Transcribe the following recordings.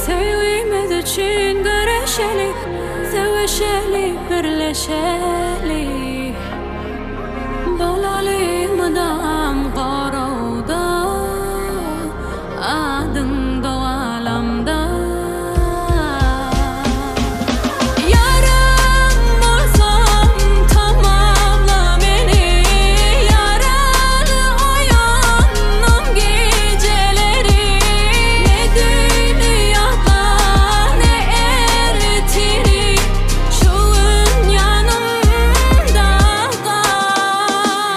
Sevgimiz için görüşeli, sevişeli, birleşeli. Bolalı mıdam qarauda, adın da alamda. Yarım olsam tamamla beni, yaralı uyandım geceleri. Ne dünyada ne eritini, şuun yanımda kal.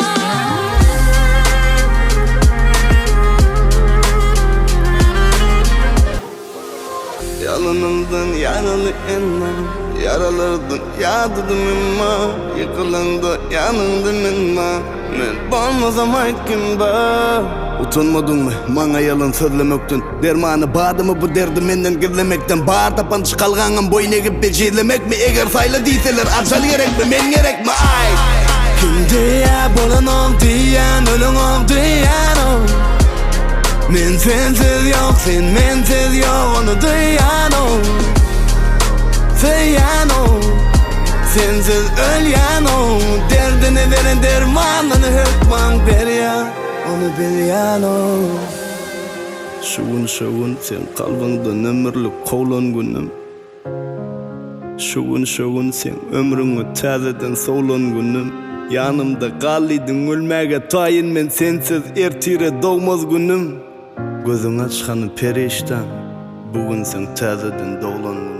Yalanımdan yaralı ennem, yaralardan yadıdım imma. Yıkılında yanındım imma. Men bolmasam aytgin ba. Utanmadın mı? Bana yalan sözlemekten. Dermanı bardı mı bu derdi menden gizlemekten? Bar tapanç kalganım boyun egip becirlemek mi? Eğer sayla değilseler acal gerek mi? Men gerek mi? Ay! Kim diye bolan ol diyen, ölün ol diyen ol. Men sensiz yok, sen mensiz yok, onu duyan ol. Söyleyen ol, sensiz ölyen ol. Derdini veren dermanını hükman beryan, onu bilyan ol. Şuun sen kalbında ömürlük kovlan günüm. Şuun sen ömrünü tazeden soğlan günüm. Yanımda kalydın ölmege tayin, men sensiz ertire doğmaz günüm. Gözün açkanı periştan, bugün sen tazeden doğlan günüm.